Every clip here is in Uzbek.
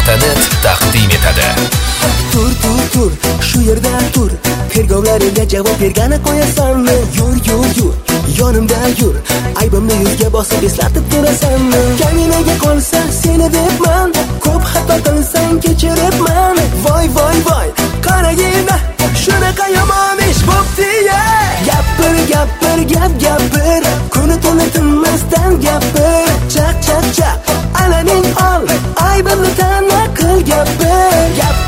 Mustava.net taqdim etadi. Tur, shu yerda tur. Tergovlarimga javob bergani qo'yasanmi? Yur, yonimda yur. Aybimni yuzga bosib eslatib turasanmi? Kaminaga qolsa seni debman, ko'p xato qilsang kechiribman. Voy, qaragina, shunaqa yomon ish bo'pti-ya. Gapir, kuni tuni tinmasdan gapir. Chaq, alaning ol, aybimni ta'na qil gapir.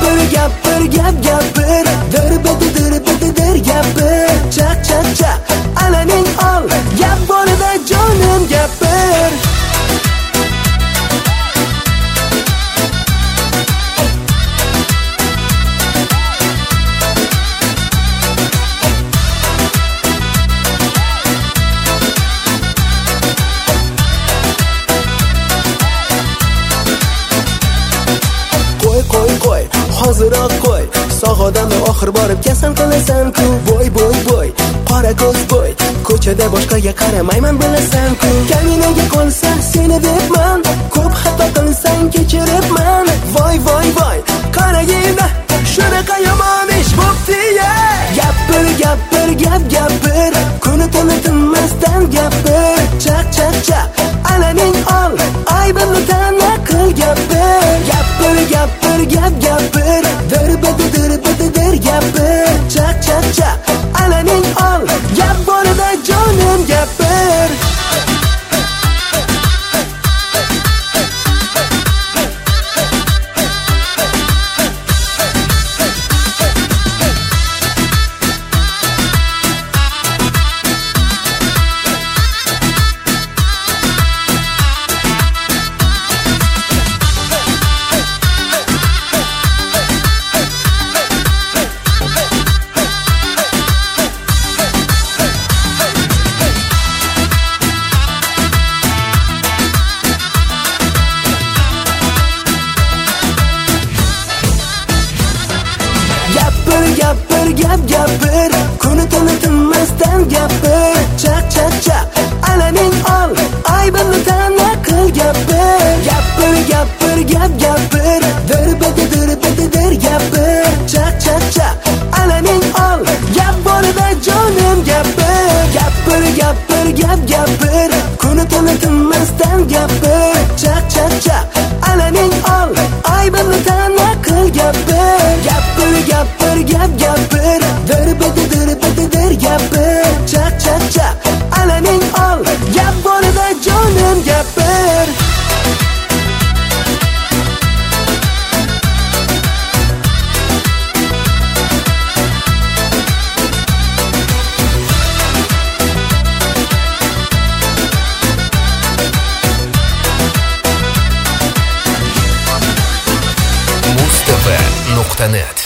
Gapir, dir gapir. Chaq, alaning ol, gap borida jonim gapir. Qo'y, hoziroq qo'y. Sog' odamni oxir borib kasal qilasan-ku. Boy, qora ko'z boy. Ko'chada boshqaga qaramayman bilasan-ku. Kaminaga qolsa seni debman, ko'p xato qilsang kechiribman. Voy, qaragina, shunaqa yomon ish bo'pti-ya. Gapir, kuni tuni tinmasdan gapir. Chaq, alaning ol, aybimni ta'na qil gapir. Gapir, dir gapir. Chaq, alaning ol, gap borida jonim gapir. Gapir, kuni tuni tinmasdan gapir. Chaq, alaning ol, aybimni ta'na qil gapir. Gapir, dir gapir. Chaq, alaning ol, gap borida jonim gapir. Gapir, kuni tuni tinmasdan gapir. Chaq, alaning ol, aybimni ta'na qil gapir. Gapir, dir gapir. Chaq, alaning ol, gap borida jonim gapir. Mustava.net